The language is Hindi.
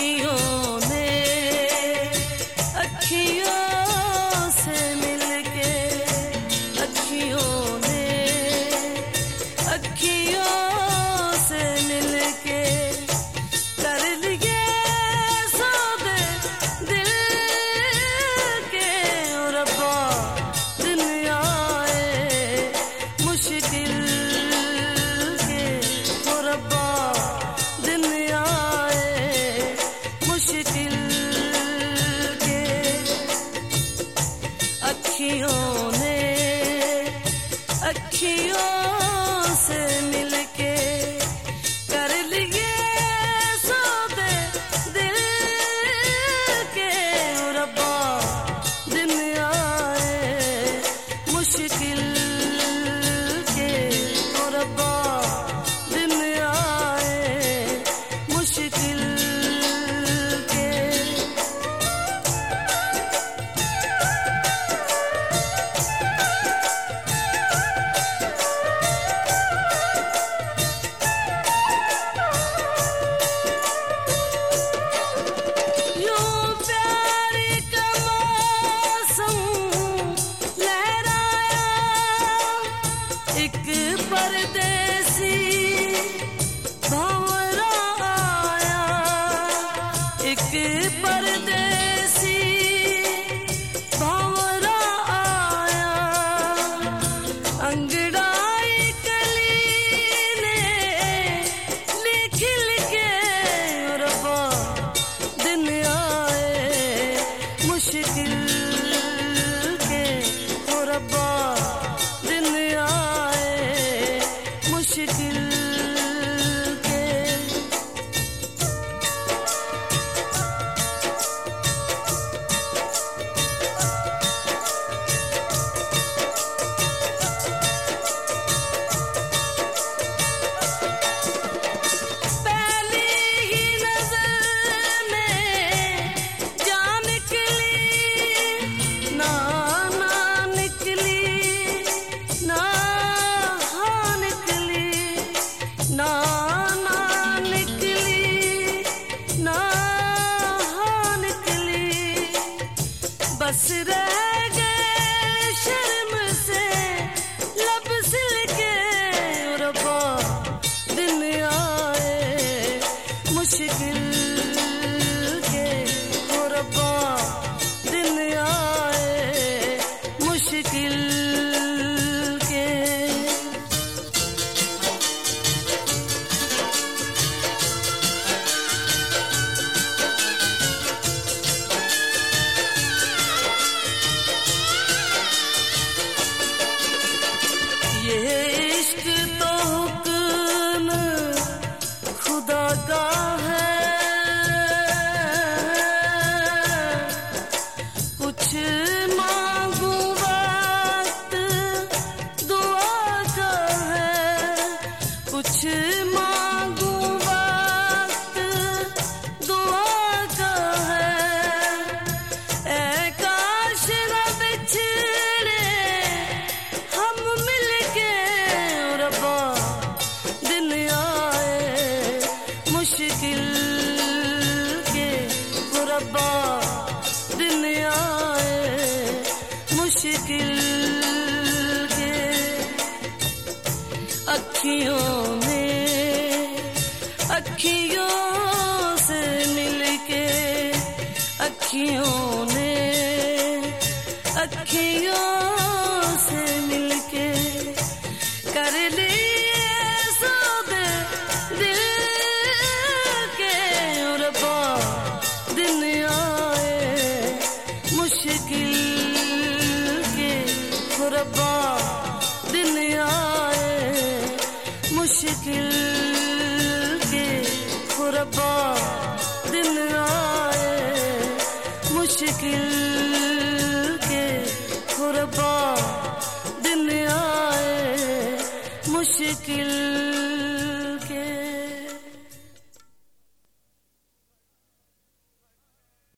अखियों ने अखियों से मिलके, अखियों ने अखियों से मिलके कर लिए सौदे दिल के। और रब्बा दिन आए मुश्किल के, और रब्बा दिन आए मुश्किल के। अखियों ने अखियों से मिलके कर लिए सौदे दिल के। और रब्बा दिन आए मुश्किल के, और रब्बा दिन आए मुश्किल के। यूं प्यार का मौसम लहराया, एक परदेसी भंवरा आया, एक परदेसी भंवरा आया। अंगड़ाई कली ने खिल के। और रब्बा दिन आए मुश्किल के, और रब्बा दिन आए मुश्किल के। पहली ही नजर में जान निकली, ना ना निकली, ना हाँ निकली, ना ना निकली, ना हाँ निकली। बस रह गए शर्म से लब सिल के। और रब्बा दिन आए मुश्किल के, और रब्बा दिन आए मुश्किल के। ये इश्क तो हुक्म खुदा का है, कुछ मांगू वक्त दुआ का है, कुछ मांगू वक्त दुआ का है। ऐ काश न बिछड़े हम मिलके। और रब्बा दिन आए मुश्किल के, और रब्बा दिन आए मुश्किल के। अखियों ने अखियों से मिलके, अखियों ने अखियों से मिलके कर लिए सौदे दिल के। और रब्बा दिन आए मुश्किल के, और रब्बा दिन आए मुश्किल के, और रब्बा दिन आए मुश्किल के। और रब्बा दिन आए मुश्किल